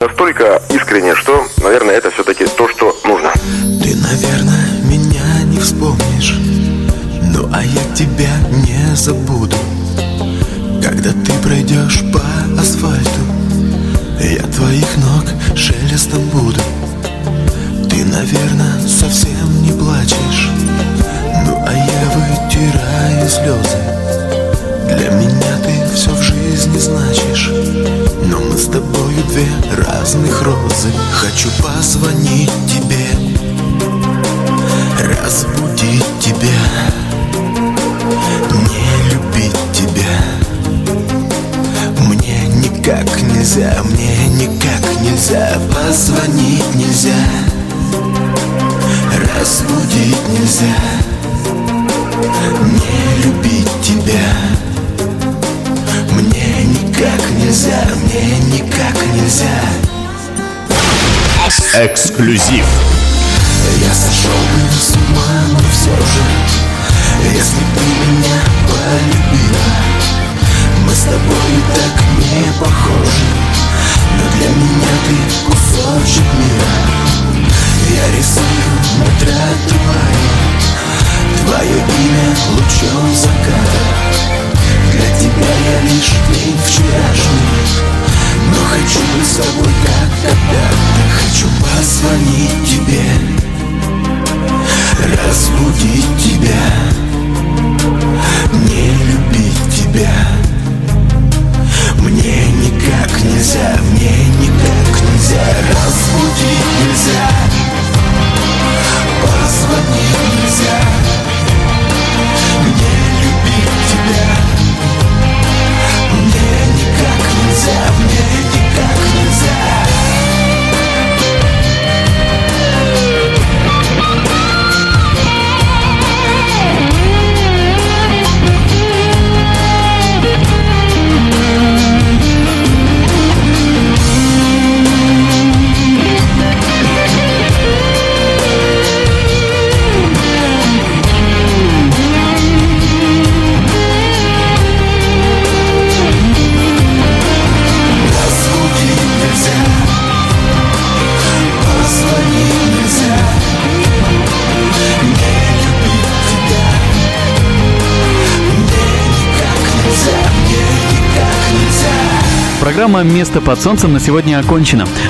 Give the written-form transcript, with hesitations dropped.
настолько искренне, что, наверное, это все-таки то, что нужно. Ты, наверное, меня не вспомнишь, ну а я тебя не забуду. Когда ты пройдешь по асфальту, я твоих ног шелестом буду. Ты, наверное, совсем не плачешь, ну а я вытираю слезы. Для меня ты все в жизни значишь, но мы с тобою две разных розы. Хочу позвонить тебе, разбудить тебя, не любить тебя. Мне никак нельзя позвонить нельзя, разбудить нельзя, не любить тебя. Мне никак нельзя. Эксклюзив. Я сошел бы с ума, но все же, если бы меня полюбила. Мы с тобой так не похожи, но для меня ты кусочек мира. Я рисую на тротуаре твое имя лучом заката. Для тебя я лишь день вчерашний, но хочу быть с тобой как когда-то. Хочу позвонить тебе, разбудить тебя, не любить тебя. Мне никак нельзя, разбудить нельзя, позвонить нельзя, не любить тебя. Мне никак нельзя. Программа «Место под солнцем» на сегодня окончена.